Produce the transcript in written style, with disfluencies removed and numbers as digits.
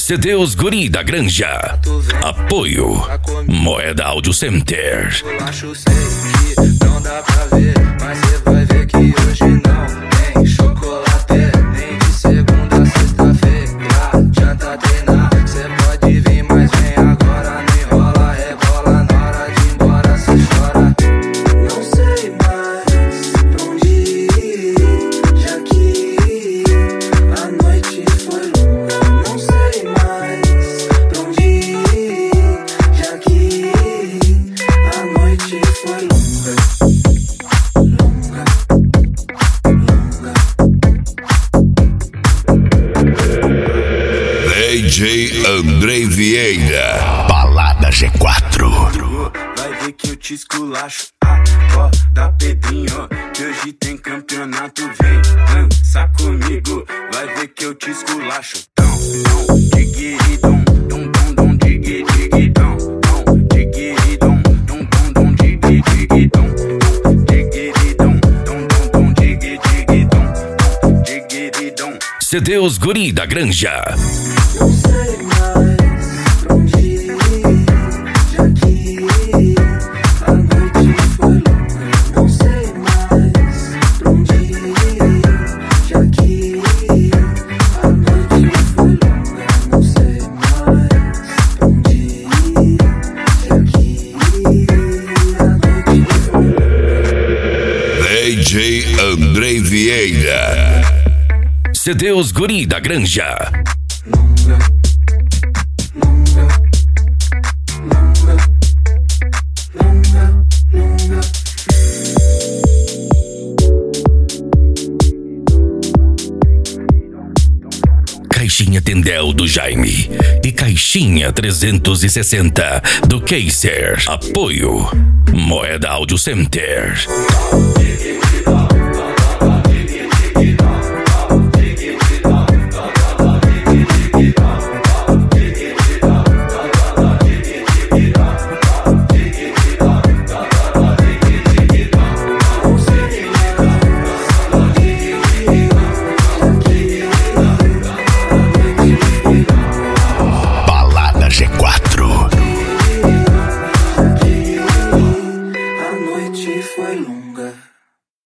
CD Os Guri da Granja. Apoio Moeda Audio Center. Acho sei que não dá pra ver, mas cê vai ver que hoje não tem chocolate, nem de segunda a sexta-feira. Adianta treinar, cê pode vir, mas vem agora. Não enrola, rebola, na hora de ir embora cê chora. Não sei mais pra onde ir, já que a noite foi longa. Não sei mais pra onde ir, já que a noite foi longa, longa, longa. DJ Andrei Vieira, Balada G4. Vai ver que eu te esculacho. Acorda, Pedrinho, que hoje tem campeonato. Vem, dança comigo. Vai ver que eu te esculacho. Diguiridom, dom, dom, dom, diguiridom, dom, diguiridom, dom, dom, dom, diguiridom, diguiridom, dom, dom, dom, diguiridom, diguiridom. CD Os Guri da Granja. Não sei mais pra onde ir, já que a noite foi longa. Não sei mais pra onde ir, já que a noite foi longa. Não sei mais pra onde ir, já que a noite foi longa. DJ Andrei Vieira. CD Os Guri da Granja. Longa, longa, longa, longa, longa. Caixinha Tendel do Jaime e Caixinha 360 do Kaiser. Apoio Moeda Audio Center.